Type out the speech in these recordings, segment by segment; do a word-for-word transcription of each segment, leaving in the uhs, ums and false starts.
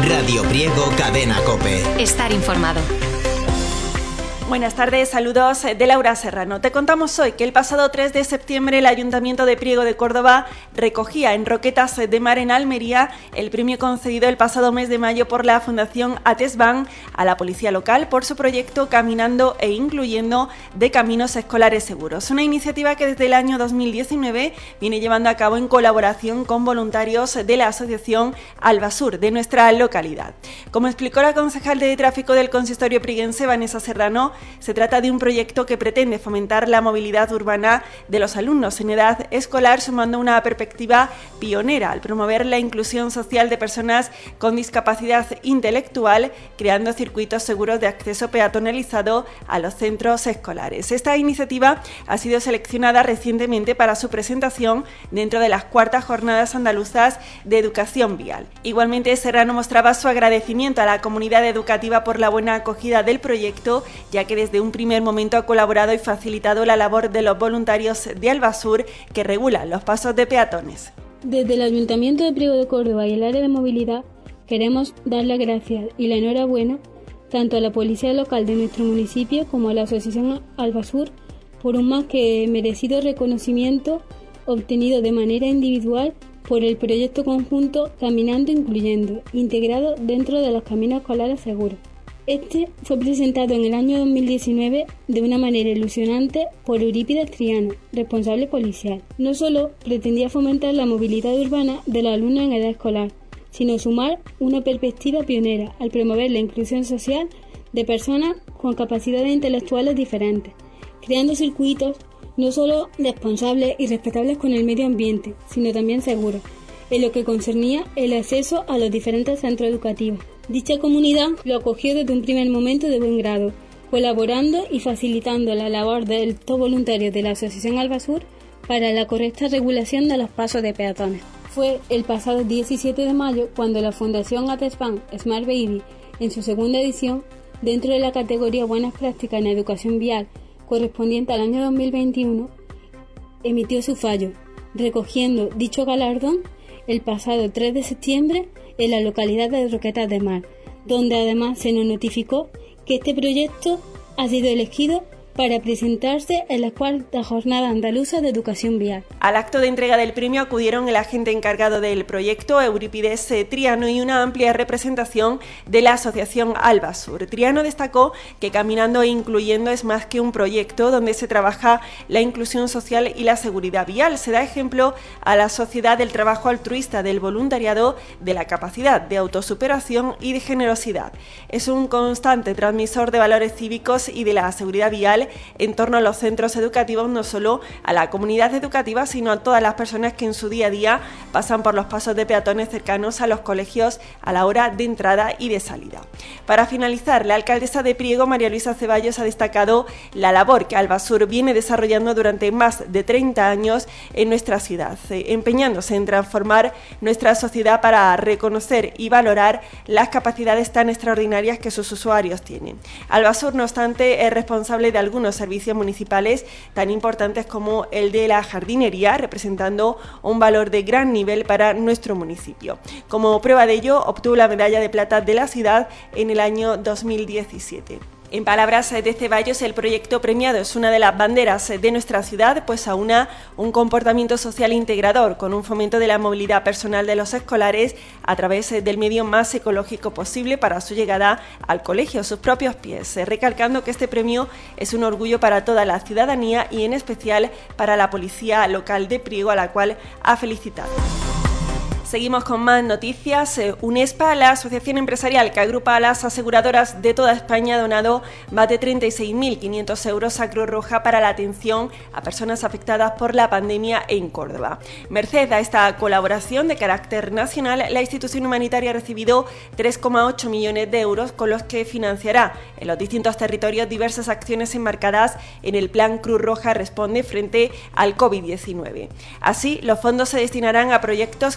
Radio Priego, Cadena COPE. Estar informado. Buenas tardes, saludos de Laura Serrano. Te contamos hoy que el pasado tres de septiembre el Ayuntamiento de Priego de Córdoba recogía en Roquetas de Mar en Almería el premio concedido el pasado mes de mayo por la Fundación Atesban a la Policía Local por su proyecto Caminando e Incluyendo de Caminos Escolares Seguros. Una iniciativa que desde el año dos mil diecinueve viene llevando a cabo en colaboración con voluntarios de la Asociación Albasur de nuestra localidad. Como explicó la concejal de Tráfico del Consistorio priguense, Vanessa Serrano, se trata de un proyecto que pretende fomentar la movilidad urbana de los alumnos en edad escolar, sumando una perspectiva pionera al promover la inclusión social de personas con discapacidad intelectual, creando circuitos seguros de acceso peatonalizado a los centros escolares. Esta iniciativa ha sido seleccionada recientemente para su presentación dentro de las cuartas jornadas andaluzas de educación vial. Igualmente, Serrano mostraba su agradecimiento a la comunidad educativa por la buena acogida del proyecto, ya que desde un primer momento ha colaborado y facilitado la labor de los voluntarios de Albasur que regulan los pasos de peatones. Desde el Ayuntamiento de Priego de Córdoba y el área de movilidad queremos dar las gracias y la enhorabuena tanto a la Policía Local de nuestro municipio como a la Asociación Albasur por un más que merecido reconocimiento obtenido de manera individual por el proyecto conjunto Caminando e Incluyendo, integrado dentro de los caminos escolares seguros. Este fue presentado en el año dos mil diecinueve de una manera ilusionante por Eurípides Triano, responsable policial. No solo pretendía fomentar la movilidad urbana de los alumnos en edad escolar, sino sumar una perspectiva pionera al promover la inclusión social de personas con capacidades intelectuales diferentes, creando circuitos no solo responsables y respetables con el medio ambiente, sino también seguros, en lo que concernía el acceso a los diferentes centros educativos. Dicha comunidad lo acogió desde un primer momento de buen grado, colaborando y facilitando la labor de estos voluntarios de la Asociación Albasur para la correcta regulación de los pasos de peatones. Fue el pasado diecisiete de mayo cuando la Fundación Atesban Smart Baby, en su segunda edición, dentro de la categoría Buenas Prácticas en Educación Vial, correspondiente al año dos mil veintiuno, emitió su fallo, recogiendo dicho galardón el pasado tres de septiembre en la localidad de Roquetas de Mar, donde además se nos notificó que este proyecto ha sido elegido para presentarse en la cuarta jornada andaluza de educación vial. Al acto de entrega del premio acudieron el agente encargado del proyecto, Eurípides Triano, y una amplia representación de la Asociación Albasur. Triano destacó que Caminando e Incluyendo es más que un proyecto donde se trabaja la inclusión social y la seguridad vial. Se da ejemplo a la sociedad del trabajo altruista, del voluntariado, de la capacidad de autosuperación y de generosidad. Es un constante transmisor de valores cívicos y de la seguridad vial en torno a los centros educativos, no solo a la comunidad educativa, sino a todas las personas que en su día a día pasan por los pasos de peatones cercanos a los colegios a la hora de entrada y de salida. Para finalizar, la alcaldesa de Priego, María Luisa Ceballos, ha destacado la labor que Albasur viene desarrollando durante más de treinta años en nuestra ciudad, empeñándose en transformar nuestra sociedad para reconocer y valorar las capacidades tan extraordinarias que sus usuarios tienen. Albasur, no obstante, es responsable de algunos algunos servicios municipales tan importantes como el de la jardinería, representando un valor de gran nivel para nuestro municipio. Como prueba de ello, obtuvo la medalla de plata de la ciudad en el año dos mil diecisiete. En palabras de Ceballos, el proyecto premiado es una de las banderas de nuestra ciudad, pues aúna un comportamiento social integrador con un fomento de la movilidad personal de los escolares a través del medio más ecológico posible para su llegada al colegio a sus propios pies, recalcando que este premio es un orgullo para toda la ciudadanía y en especial para la Policía Local de Priego, a la cual ha felicitado. Seguimos con más noticias. UNESPA, la asociación empresarial que agrupa a las aseguradoras de toda España, ha donado más de treinta y seis mil quinientos euros a Cruz Roja para la atención a personas afectadas por la pandemia en Córdoba. Merced a esta colaboración de carácter nacional, la institución humanitaria ha recibido tres coma ocho millones de euros con los que financiará en los distintos territorios diversas acciones enmarcadas en el Plan Cruz Roja Responde frente al COVID diecinueve. Así, los fondos se destinarán a proyectos con los que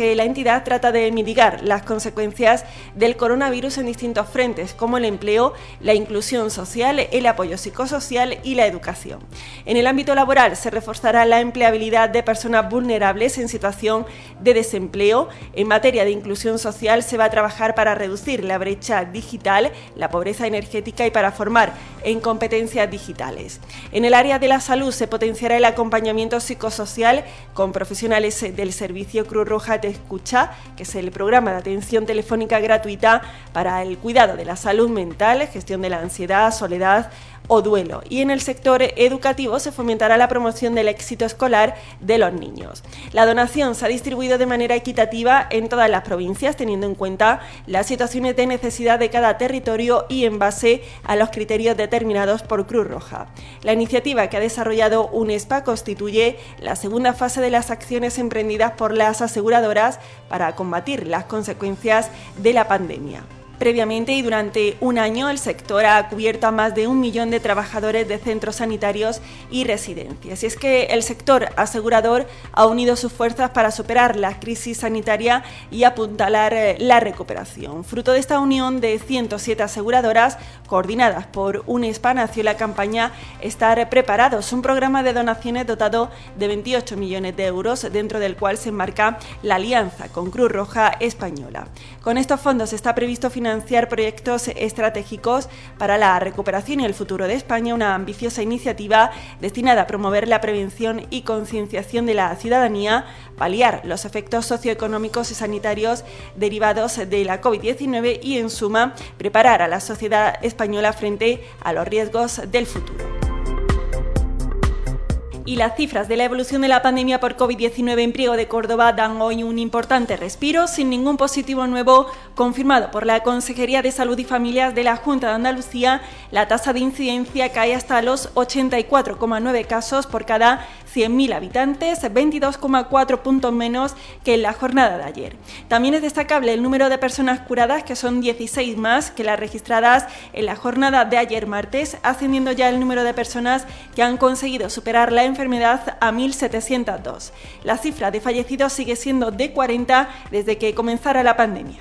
que la entidad trata de mitigar las consecuencias del coronavirus en distintos frentes, como el empleo, la inclusión social, el apoyo psicosocial y la educación. En el ámbito laboral se reforzará la empleabilidad de personas vulnerables en situación de desempleo. En materia de inclusión social se va a trabajar para reducir la brecha digital, la pobreza energética y para formar en competencias digitales. En el área de la salud se potenciará el acompañamiento psicosocial con profesionales del servicio Cruz Roja Te Escucha, que es el programa de atención telefónica gratuita para el cuidado de la salud mental, gestión de la ansiedad, soledad o duelo. Y en el sector educativo se fomentará la promoción del éxito escolar de los niños. La donación se ha distribuido de manera equitativa en todas las provincias, teniendo en cuenta las situaciones de necesidad de cada territorio y en base a los criterios determinados por Cruz Roja. La iniciativa que ha desarrollado UNESPA constituye la segunda fase de las acciones emprendidas por las aseguradoras para combatir las consecuencias de la pandemia. Previamente y durante un año, el sector ha cubierto a más de un millón de trabajadores de centros sanitarios y residencias. Y es que el sector asegurador ha unido sus fuerzas para superar la crisis sanitaria y apuntalar la recuperación. Fruto de esta unión de ciento siete aseguradoras, coordinadas por UNESPA, nació la campaña Estar Preparados, un programa de donaciones dotado de veintiocho millones de euros, dentro del cual se enmarca la alianza con Cruz Roja Española. Con estos fondos está previsto financiar financiar proyectos estratégicos para la recuperación y el futuro de España, una ambiciosa iniciativa destinada a promover la prevención y concienciación de la ciudadanía, paliar los efectos socioeconómicos y sanitarios derivados de la COVID diecinueve y, en suma, preparar a la sociedad española frente a los riesgos del futuro. Y las cifras de la evolución de la pandemia por COVID diecinueve en Priego de Córdoba dan hoy un importante respiro, sin ningún positivo nuevo confirmado por la Consejería de Salud y Familias de la Junta de Andalucía. La tasa de incidencia cae hasta los ochenta y cuatro coma nueve casos por cada cien mil habitantes, veintidós coma cuatro puntos menos que en la jornada de ayer. También es destacable el número de personas curadas, que son dieciséis más que las registradas en la jornada de ayer martes, ascendiendo ya el número de personas que han conseguido superar la enfermedad a mil setecientos dos. La cifra de fallecidos sigue siendo de cuarenta desde que comenzara la pandemia.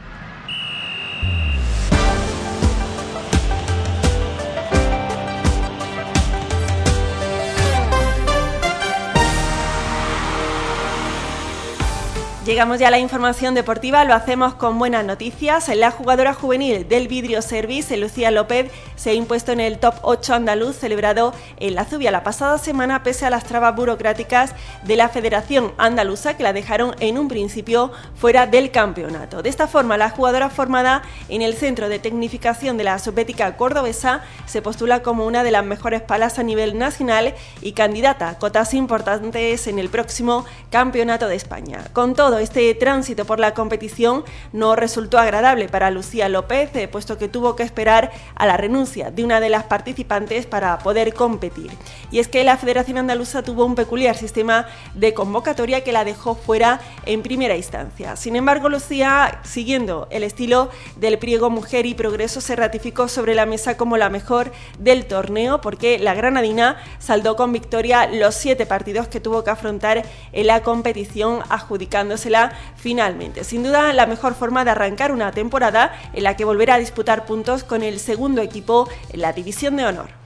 Llegamos ya a la información deportiva, lo hacemos con buenas noticias. La jugadora juvenil del Vidrio Service, Lucía López, se ha impuesto en el top ocho andaluz celebrado en La Zubia la pasada semana, pese a las trabas burocráticas de la Federación Andaluza, que la dejaron en un principio fuera del campeonato. De esta forma, la jugadora formada en el Centro de Tecnificación de la Subbética Cordobesa se postula como una de las mejores palas a nivel nacional y candidata a cotas importantes en el próximo Campeonato de España. Con todo, este tránsito por la competición no resultó agradable para Lucía López, eh, puesto que tuvo que esperar a la renuncia de una de las participantes para poder competir. Y es que la Federación Andaluza tuvo un peculiar sistema de convocatoria que la dejó fuera en primera instancia. Sin embargo, Lucía, siguiendo el estilo del Priego Mujer y Progreso, se ratificó sobre la mesa como la mejor del torneo, porque la granadina saldó con victoria los siete partidos que tuvo que afrontar en la competición, adjudicándose finalmente. Sin duda, la mejor forma de arrancar una temporada en la que volverá a disputar puntos con el segundo equipo en la División de Honor.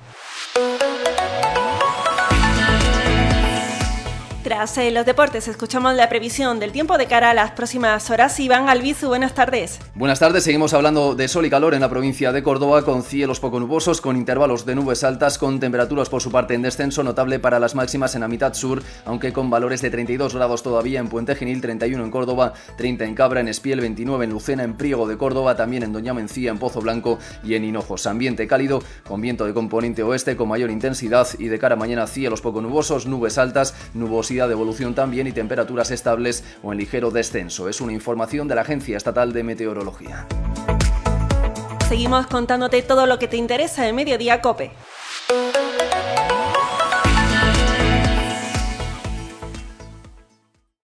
Tras eh, los deportes, escuchamos la previsión del tiempo de cara a las próximas horas. Iván Albizu, buenas tardes. Buenas tardes, seguimos hablando de sol y calor en la provincia de Córdoba, con cielos poco nubosos, con intervalos de nubes altas, con temperaturas por su parte en descenso, notable para las máximas en la mitad sur, aunque con valores de treinta y dos grados todavía en Puente Genil, treinta y uno en Córdoba, treinta en Cabra, en Espiel, veintinueve en Lucena, en Priego de Córdoba, también en Doña Mencía, en Pozo Blanco y en Hinojos. Ambiente cálido, con viento de componente oeste con mayor intensidad, y de cara a mañana cielos poco nubosos, nubes altas, nubosidad de evolución también y temperaturas estables o en ligero descenso. Es una información de la Agencia Estatal de Meteorología. Seguimos contándote todo lo que te interesa en Mediodía COPE.